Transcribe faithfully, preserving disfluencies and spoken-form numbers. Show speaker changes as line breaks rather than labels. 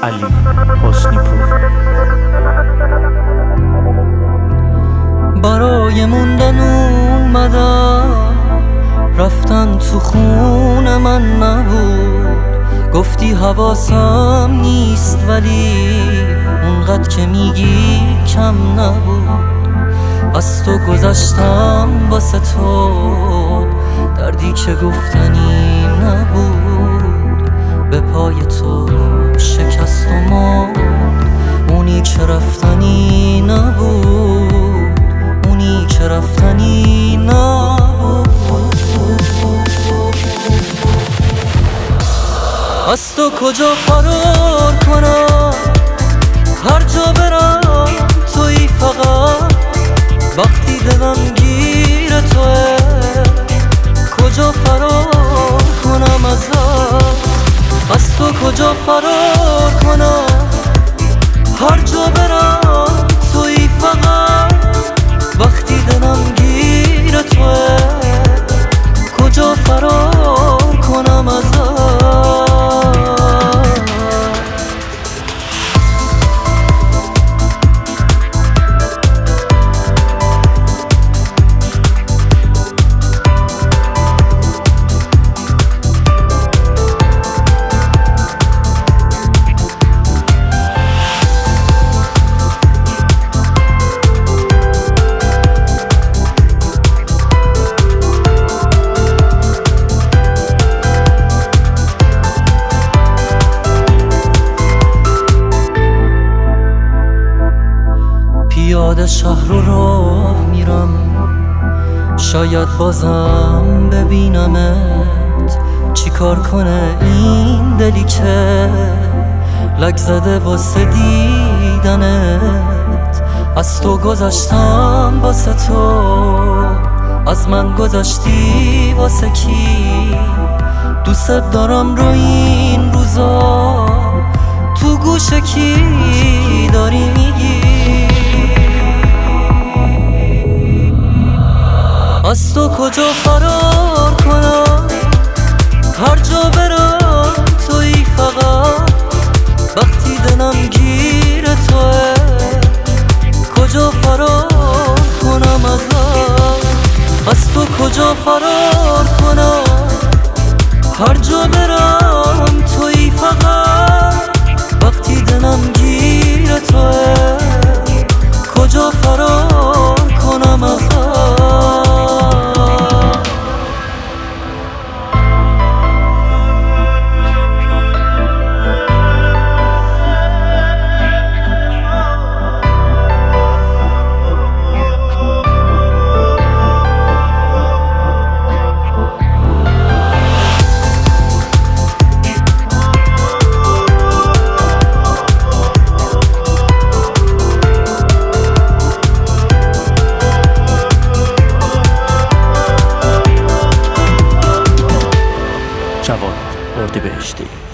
علی حسنی پور.
برای موندن اومدم، رفتن تو خون من نبود. گفتی حواسم نیست ولی اونقدر که میگی کم نبود. از تو گذشتم واسه تو، دردی که گفتنی نبود. به پای تو شکست و مرد، اونی که رفتنی نبود، اونی که رفتنی نبود. از تو کجا فرار کنم، هر جا برم تویی فقط. وقتی دلم گیر توه، کجا فرار کنم ازت؟ از تو کجا فرار کنم، هر جا برم تویی فقط. وقتی دلم گیر توه، کجا فرار کنم ازت؟ پیاده شهر رو راه میرم، شاید بازم ببینمت. چی کار کنه این دلی که لگ زده واسه دیدنت؟ از تو گذشتم واسه تو، از من گذشتی واسه کی؟ دوست دارم رو این روزا، تو گوش کی داری میگی؟ از تو کجا فرار کنم، هر جا برم تویی فقط. وقتی دلم گیر توه، کجا فرار کنم ازت؟ از تو کجا فرار کنم، هر جا برم تویی فقط. وقتی دلم گیر توه، کجا فرار کنم ازت؟
جواد اردیبهشتی.